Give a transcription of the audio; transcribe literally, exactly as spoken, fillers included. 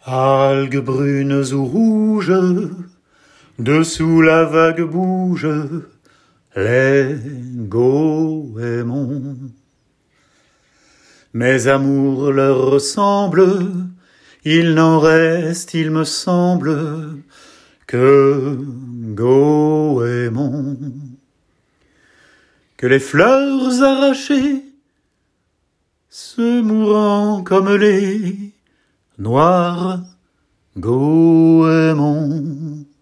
Algues brunes ou rouges, dessous la vague bouge les goémons. Mes amours leur ressemblent, il n'en reste, il me semble, que goémons. Que les fleurs arrachées, se mourant comme les noirs goémons.